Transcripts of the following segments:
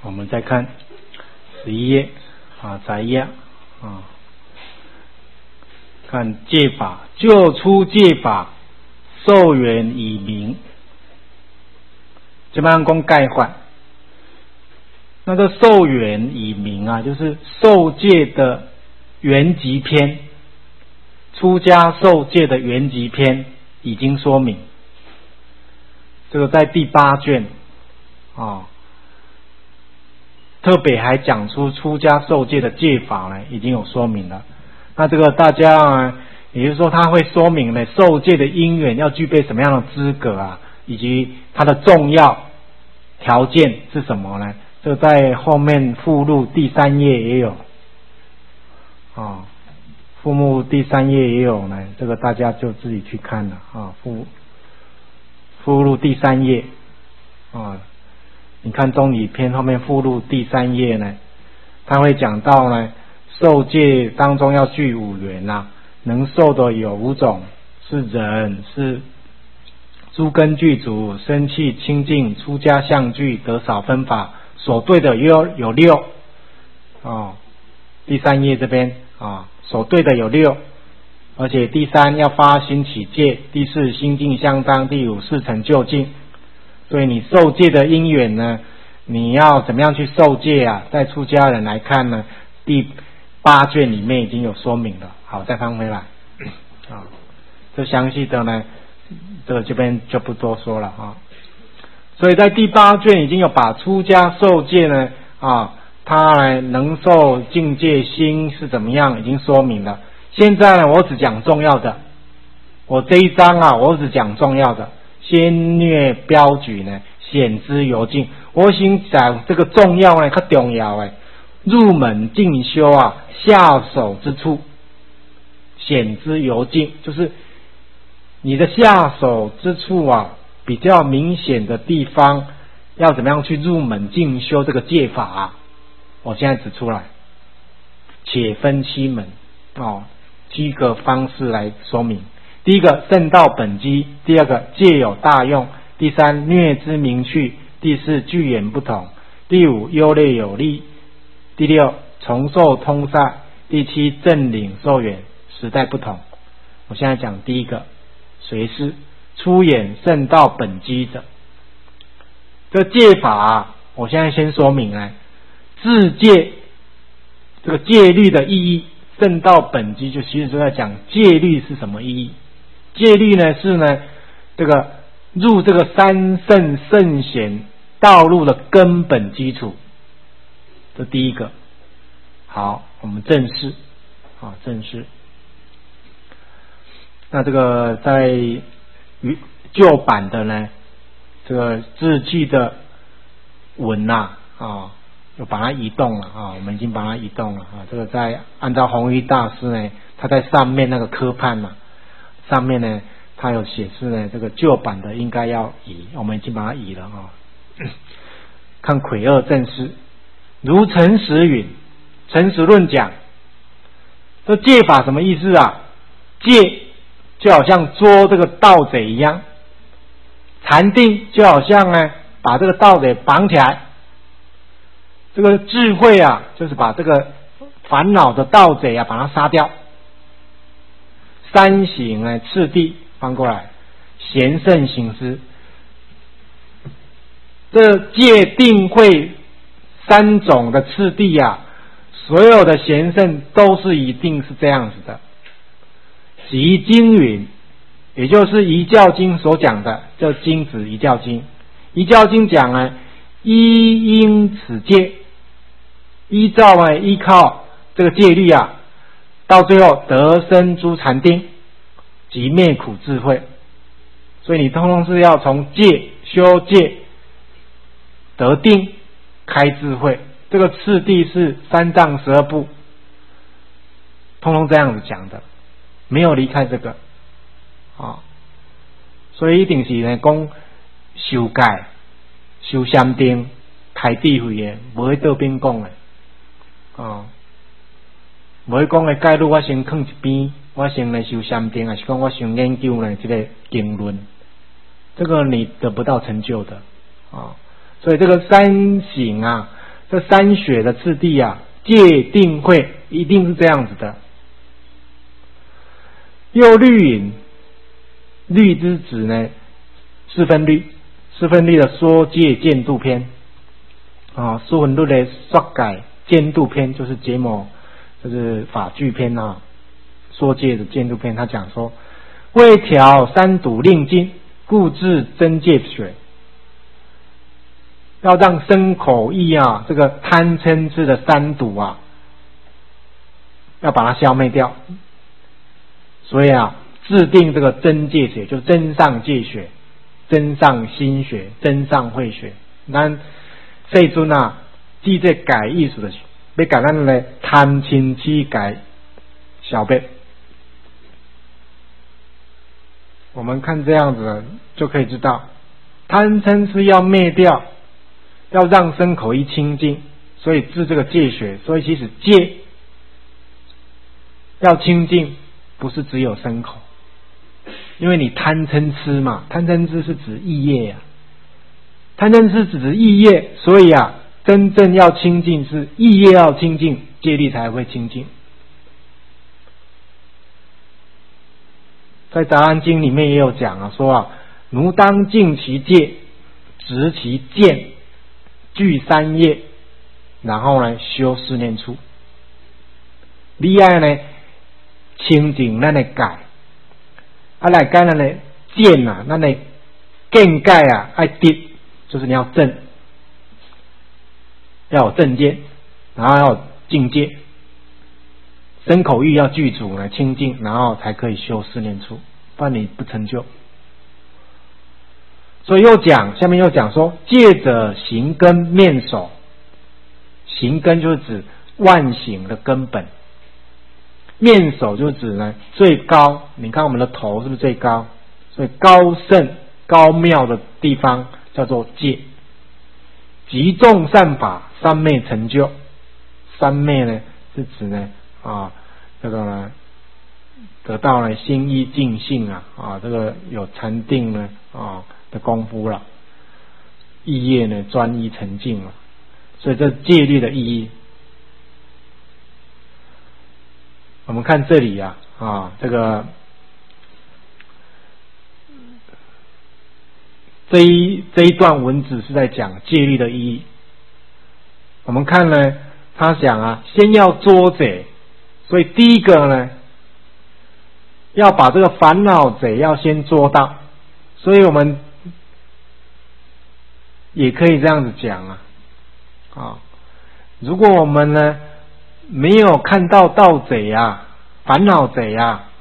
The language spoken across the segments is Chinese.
我们再看11页摘要看戒法，就出戒法，受缘以明。这边讲概换，那个受缘以明就是受戒的缘集篇，出家受戒的缘集篇已经说明。这个在第8卷特别还讲出出家受戒的戒法呢，已经有说明了。那这个大家也就是说他会说明呢，受戒的因缘要具备什么样的资格以及它的重要条件是什么呢？这个在后面附录第3页也有附录第3页也有呢，这个大家就自己去看了附录第3页你看中理篇后面附录第3页呢，他会讲到呢，受戒当中要具5缘能受的有5种，是人，是诸根具足，生气清净，出家相具，得少分法，所对的有6第3页这边所对的有6，而且第3要发心起戒，第4心境相当，第5事成就近。所以你受戒的因缘呢，你要怎么样去受戒在出家人来看呢，第8卷里面已经有说明了。好，再翻回来这详细的呢，这边就不多说了所以在第8卷已经有把出家受戒呢他能受境界心是怎么样已经说明了。现在呢，我只讲重要的，我这一章我只讲重要的，先略标举呢，显之由尽。我想讲这个重要呢，较重要入门进修下手之处，显之由尽，就是你的下手之处比较明显的地方，要怎么样去入门进修这个戒法我现在指出来，且分7门7个方式来说明。第一个圣道本机，第2个戒有大用，第3略之明趣，第4具言不同，第5优劣有利，第6重受通塞，第7正领受缘，时代不同。我现在讲第一个，随师出演圣道本机者。这个戒法我现在先说明自戒这个戒律的意义。圣道本机就其实就在讲戒律是什么意义。戒律呢是呢这个入这个三圣圣贤道路的根本基础，这第一个。好，我们正式正式。那这个在旧版的呢，这个字句的文就把它移动了我们已经把它移动了这个在按照弘一大师呢，他在上面那个科判上面呢，他有写示呢，这个旧版的应该要移，我们已经把它移了看魁二正师，如诚实允，诚实论讲，这戒法什么意思戒就好像捉这个盗贼一样，禅定就好像呢把这个盗贼绑起来，这个智慧就是把这个烦恼的盗贼把它杀掉。三行呢次第翻过来，贤圣行施，这戒定慧3种的次第所有的贤圣都是一定是这样子的。即经云，也就是遗教经所讲的，这经指遗教经。遗教经讲依因此戒，依照依靠这个戒律到最后得生诸禅定，即灭苦智慧。所以你通通是要从戒修戒得定开智慧，这个次第是3藏12部通通这样子讲的，没有离开这个所以一定是呢讲修戒修禅定开智慧的，不会倒边讲的不会讲的戒律我先放一边，我先来修禅定，还是讲我先研究呢这个经论，这个你得不到成就的所以这个3行这三学的次第啊，戒定慧一定是这样子的。又律引，律之指呢四分律，四分律的说戒监度篇啊，四分律的说改监度篇就是结某，就是法句篇啊，说戒的监度篇，他讲说为调三毒令尽，故治真戒学。要让身口意啊，这个贪嗔痴的三毒啊，要把它消灭掉。所以啊，制定这个真戒学，就是真上戒学、真上心学、真上慧学。咱世尊啊，记这改意思的，要改咱的贪嗔痴改消灭。我们看这样子就可以知道，贪嗔痴要灭掉。要让身口意清净，所以治这个戒学。所以其实戒要清净，不是只有身口，因为你贪嗔痴嘛，贪嗔痴是指意业啊，贪嗔痴只是意业，所以啊，真正要清净是意业要清净，戒律才会清净。在《杂兰经》里面也有讲啊，说啊，奴当净其戒，执其见。具三业，然后呢修四念处。你爱呢清净咱的改，来改咱的见啊，咱的见解啊，爱得，就是你要正，要有正见，然后要有境界，身口意要具足呢清净，然后才可以修四念处，不然你不成就。所以下面又讲说，戒者行根面首，行根就是指万行的根本，面首就是指呢最高。你看我们的头是不是最高？所以高圣高妙的地方叫做戒。集众善法，三昧成就。三昧呢是指呢这个呢得到了心意净性啊，这个有禅定呢的功夫了，意业呢专一沉静了，所以这戒律的意义。我们看这里这个这一段文字是在讲戒律的意义。我们看呢，他讲先要捉贼，所以第一个呢，要把这个烦恼贼要先捉到，所以我们也可以这样子讲如果我们呢没有看到盗贼烦恼贼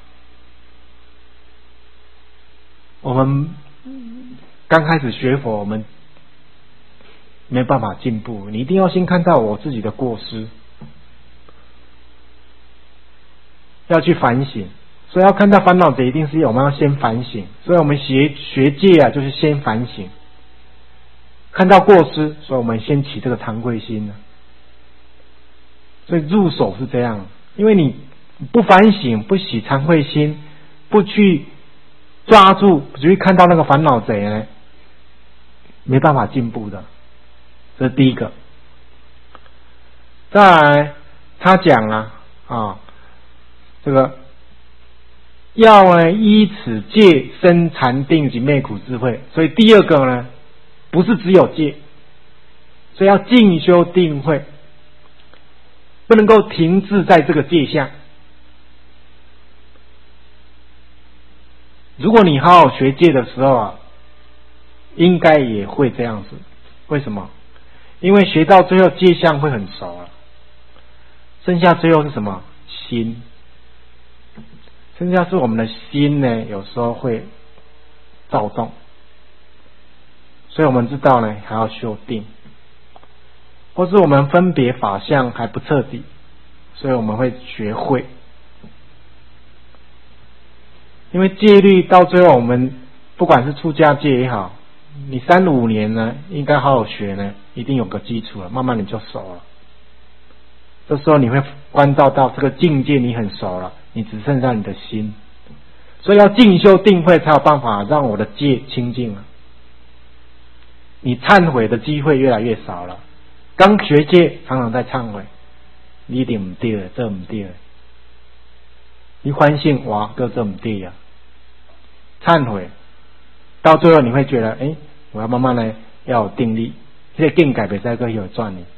我们刚开始学佛，我们没办法进步。你一定要先看到我自己的过失，要去反省。所以要看到烦恼贼，一定是我们要先反省。所以我们学戒就是先反省。看到过失，所以我们先起这个惭愧心所以入手是这样，因为你不反省，不起惭愧心，不去抓住，只会看到那个烦恼贼呢，没办法进步的。这是第一个。再来，他讲了这个要呢依此戒生禅定及灭苦智慧。所以第二个呢，不是只有戒，所以要进修定慧，不能够停滞在这个戒相。如果你好好学戒的时候应该也会这样子。为什么？因为学到最后戒相会很熟了，剩下最后是什么？心。剩下是我们的心呢，有时候会躁动，所以我们知道呢，还要修定，或是我们分别法相还不彻底，所以我们会学会。因为戒律到最后，我们不管是出家戒也好，你3-5年呢，应该好好学呢，一定有个基础了，慢慢你就熟了。这时候你会关照到这个境界，你很熟了，你只剩下你的心，所以要进修定慧，才有办法让我的戒清净了。你忏悔的机会越来越少了， 刚学戒常常在忏悔，你一定唔对的，这唔对的。你反省哇，这唔对呀，忏悔，到最后你会觉得，我要慢慢的要有定力，这个境界别再个有转你。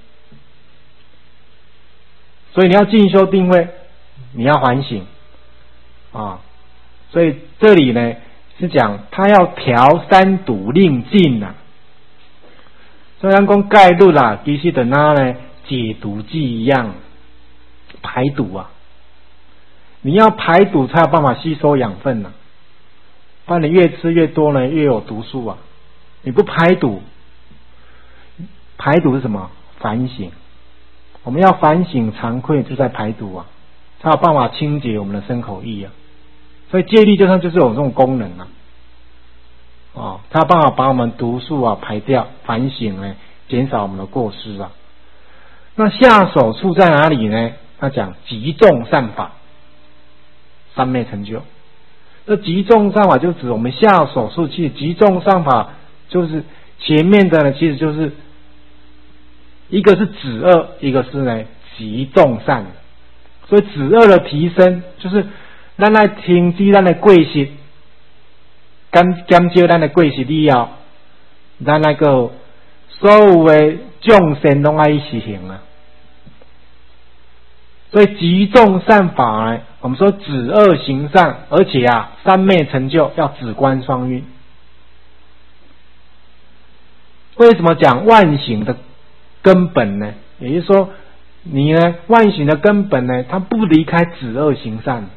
所以你要进修定慧，你要反省啊。所以这里呢是讲他要调三毒令尽啊。虽然讲戒律啦，其实等他呢解毒剂一样，排毒啊。你要排毒才有办法吸收养分啊，不然你越吃越多呢，越有毒素啊。你不排毒，排毒是什么？反省。我们要反省惭愧，就在排毒啊，才有办法清洁我们的身口意啊。所以戒律就算就是有这种功能啊，它有办法把我们毒素啊排掉，反省呢，减少我们的过失啊。那下手处在哪里呢？他讲集众善法，三昧成就。这集众善法就指我们下手处去集众善法，就是前面的呢，其实就是一个是止恶，一个是呢集众善。所以止恶的提升，就是咱来停止咱的过失，减少咱的过失以后，咱那个所有的众生拢爱实行啊。所以集众善法呢，我们说止恶行善，而且三昧成就要止观双运。为什么讲万行的根本呢？也就是说，你呢万行的根本呢，它不离开止恶行善，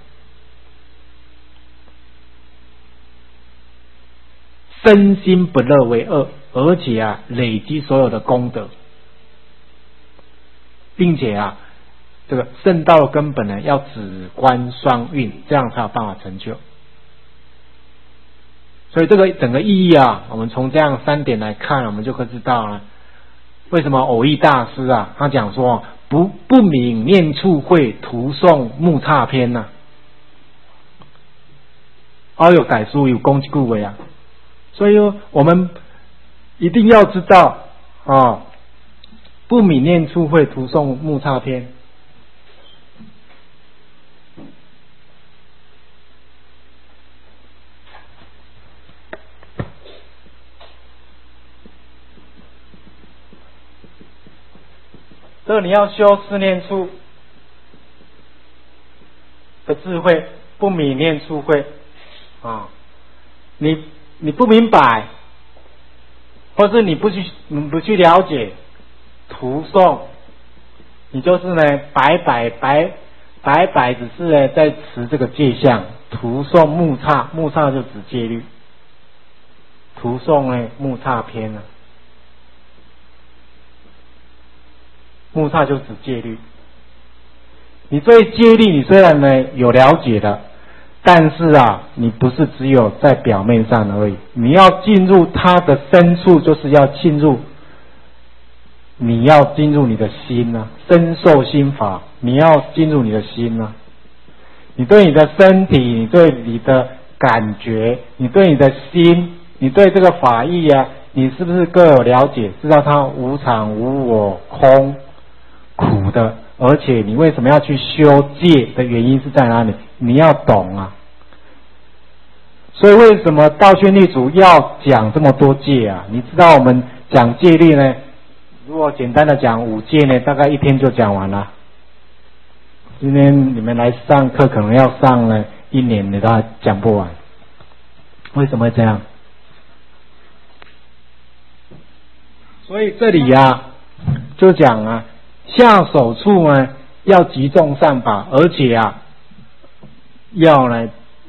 身心不乐为恶，而且累积所有的功德，并且这个圣道的根本呢，要止观双运，这样才有办法成就。所以这个整个意义我们从这样3点来看，我们就可以知道了，为什么偶益大师他讲说不泯念处会徒诵木叉篇呐。有改书有讲这句话所以我们一定要知道不泯念处会徒诵木叉篇。这个你要修四念处的智慧，不泯念处会你不明白，或是你不去了解，徒诵，你就是呢白白只是呢在持这个戒相，徒诵木叉就指戒律，徒诵呢木叉篇木叉就指戒律。你对戒律你虽然呢有了解的，但是你不是只有在表面上而已，你要进入它的深处，就是要你要进入你的心深受心法，你要进入你的心你对你的身体，你对你的感觉，你对你的心，你对这个法义你是不是各有了解，知道它无常无我空苦的，而且你为什么要去修戒的原因是在哪里，你要懂所以为什么道宣律主要讲这么多戒你知道我们讲戒律呢，如果简单的讲5戒呢，大概1天就讲完了。今天你们来上课可能要上了1年，你都还讲不完。为什么会这样？所以这里就讲下手处呢要集众善法，而且要来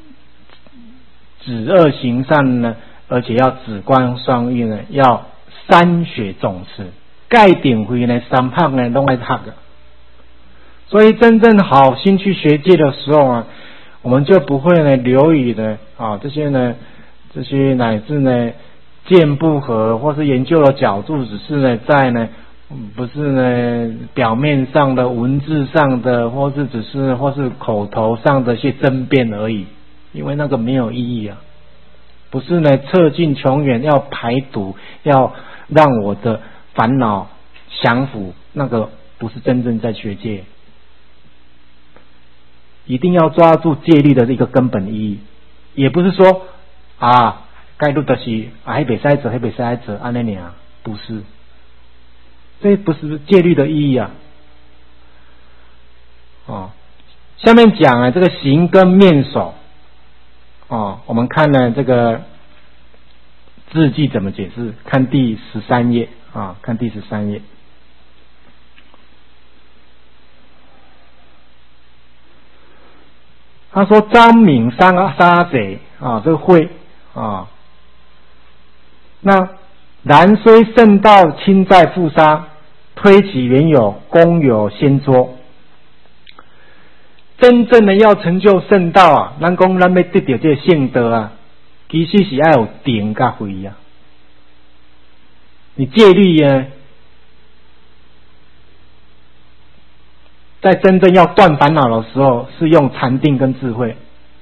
止恶行善呢，而且要止观双运呢，要3学总持，戒定慧呢3拍呢都来读的。所以真正好心去学戒的时候我们就不会呢流于的这些乃至呢见不合，或是研究的角度只是呢在呢不是呢表面上的文字上的，或是口头上的一些争辩而已，因为那个没有意义不是呢测尽穷源，要排毒，要让我的烦恼降服，那个不是真正在学戒。一定要抓住戒律的一个根本意义，也不是说该律的是还袂使做，还袂使做，安尼尔，不是，这不是戒律的意义啊。下面讲这个行跟面首，我们看呢这个字迹怎么解释？看第13页看第13页。他说张敏杀贼这个会那然虽圣道亲在复杀，推己原有，公有先作。真正的要成就圣道咱讲咱要得到这个圣德其实是要有定跟慧你戒律在真正要断烦恼的时候是用禅定跟智慧，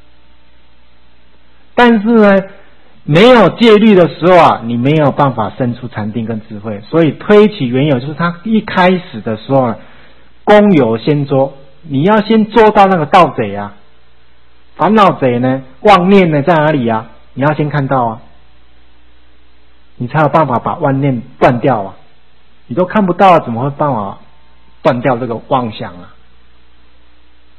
但是呢没有戒律的时候你没有办法生出禅定跟智慧。所以推起原有就是他一开始的时候公有先作，你要先做到那个盗贼烦恼贼呢，妄念呢在哪里你要先看到你才有办法把妄念断掉你都看不到怎么会办法断掉这个妄想